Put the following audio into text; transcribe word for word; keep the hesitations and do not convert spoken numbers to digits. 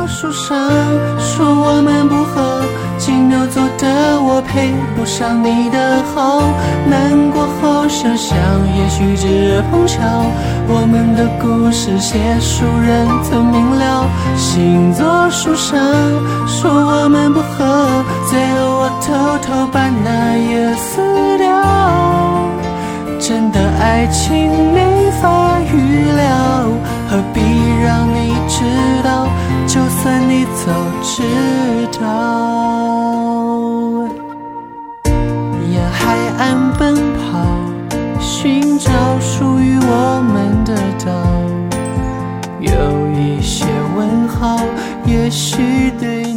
座树上说我们不合，金牛座的我配不上你的好，难过后想想也许只碰巧，我们的故事写书人曾明了，星座书上说我们不合，最后我偷偷把那页撕掉，真的爱情没法预料，何必让你知道，就算你早知道。沿海岸奔跑，寻找属于我们的岛，有一些问号，也许对